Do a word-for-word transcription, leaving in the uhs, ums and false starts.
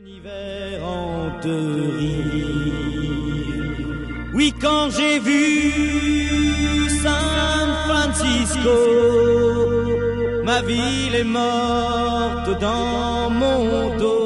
L'univers en deux rives. Oui, quand j'ai vu San Francisco, ma ville est morte dans mon dos.